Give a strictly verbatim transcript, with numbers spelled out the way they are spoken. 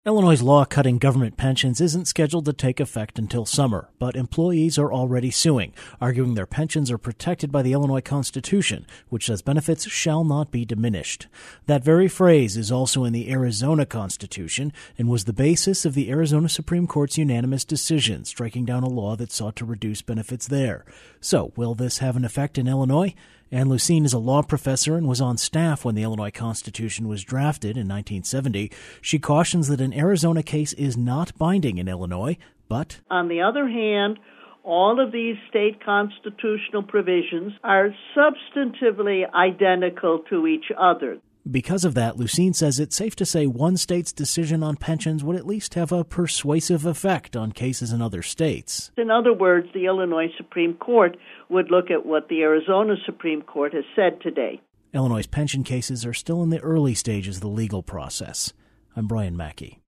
Illinois' law cutting government pensions isn't scheduled to take effect until summer, but employees are already suing, arguing their pensions are protected by the Illinois Constitution, which says benefits shall not be diminished. That very phrase is also in the Arizona Constitution and was the basis of the Arizona Supreme Court's unanimous decision, striking down a law that sought to reduce benefits there. So, will this have an effect in Illinois? Ann Lucene is a law professor and was on staff when the Illinois Constitution was drafted in nineteen seventy. She cautions that an Arizona case is not binding in Illinois, but... On the other hand, all of these state constitutional provisions are substantively identical to each other. Because of that, Lucene says it's safe to say one state's decision on pensions would at least have a persuasive effect on cases in other states. In other words, the Illinois Supreme Court would look at what the Arizona Supreme Court has said today. Illinois' pension cases are still in the early stages of the legal process. I'm Brian Mackey.